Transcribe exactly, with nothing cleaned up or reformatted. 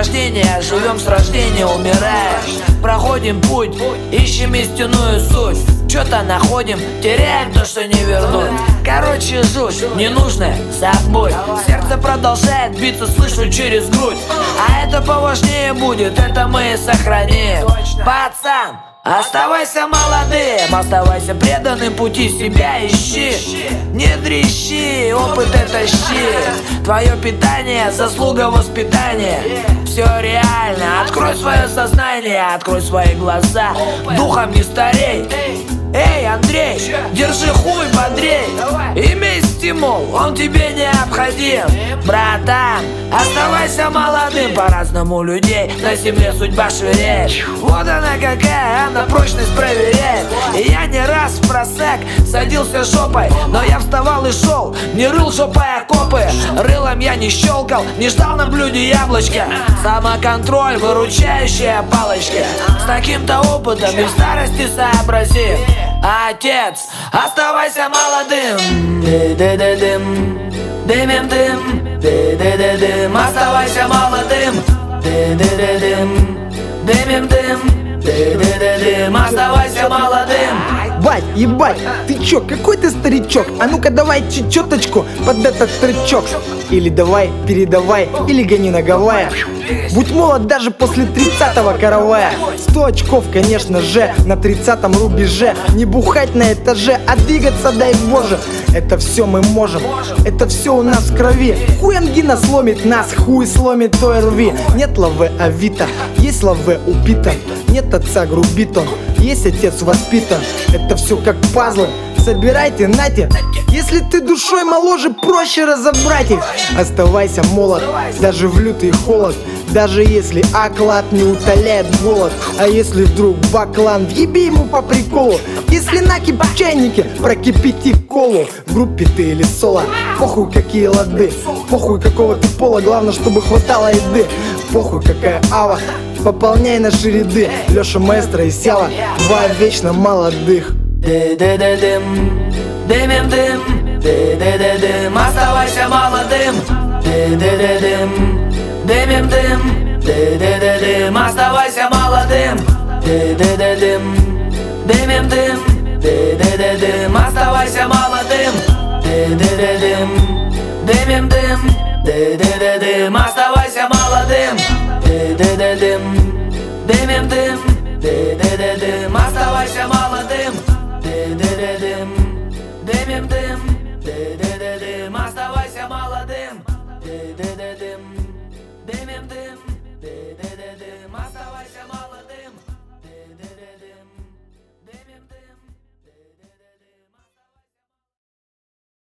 рождения, живем с рождения, умираешь. Проходим путь, ищем истинную суть. Что-то находим, теряем то, что не вернуть. Короче, жуть, ненужное собой. Сердце продолжает биться, слышу через грудь. А это поважнее будет, это мы и сохраним. Пацан, оставайся молодым, оставайся преданным, пути себя ищи. Не дрищи, опыт это щит. Твое питание, заслуга воспитания. Все реально, открой свое сознание, открой свои глаза. Духом не старей. Эй, Андрей, держи хуй бодрей. Имей стимул, он тебе необходим. Братан, оставайся молодым. По-разному людей на земле судьба швыряет. Вот она какая, она прочность проверяет. И я не раз в просак садился жопой, но я вставал и шел, не рыл жопой окопы. Рылом я не щелкал, не ждал на блюде яблочко. Самоконтроль, выручающая палочка. С таким-то опытом и в старости сообразив. Отец, оставайся молодым. Ды-ды-ды-дым, дымим-дым, ды-ды-ды-дым. Оставайся молодым. Ды-ды-ды-дым, дымим-дым, ды-ды-ды-дым. Оставайся молодым. Бать, ебать, ты чё, какой ты старичок? А ну-ка давай чечеточку под этот тречок. Или давай, передавай, или гони на Гавайи. Будь молод даже после тридцатого каравая. Сто очков, конечно же, на тридцатом рубеже. Не бухать на этаже, а двигаться, дай боже. Это все мы можем, это все у нас в крови. Хуй ангина сломит нас, хуй сломит той рви. Нет лавы Авито, есть лавы убита. Нет отца, грубит он, есть отец воспитан. Это все как пазлы, собирайте, нате. Если ты душой моложе, проще разобрать их. Оставайся молод, даже в лютый холод. Даже если оклад не утоляет голод. А если вдруг баклан, въеби ему по приколу. Если накипь в чайнике, прокипяти колу. В группе ты или соло, похуй какие лады. Похуй какого ты пола, главное, чтобы хватало еды. Похуй какая ава, пополняй наши ряды. Леша Маэстро и Сява, два вечно молодых. Ды-ды-ды-дым, дымим-дым, ды-ды-ды-дым. Оставайся молодым. Ды-ды-ды-дым, дымим-дым, ды-ды-ды-дым. Оставайся молодым. Ды-ды-ды-дым, дымим-дым, ды-ды-ды-дым. Оставайся молодым. Ды-ды-ды-дым, дымим-дым, ды-ды-ды-дым. Оставайся молодым. Ды-ды-ды-дым, дымим-дым, ды-ды-ды-дым. Оставайся молодым.